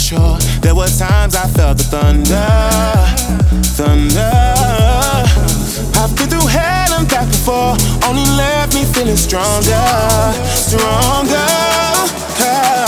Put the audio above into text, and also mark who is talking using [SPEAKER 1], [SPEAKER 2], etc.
[SPEAKER 1] sure. There were times I felt the thunder. I've been through hell and back before, only left me feeling stronger.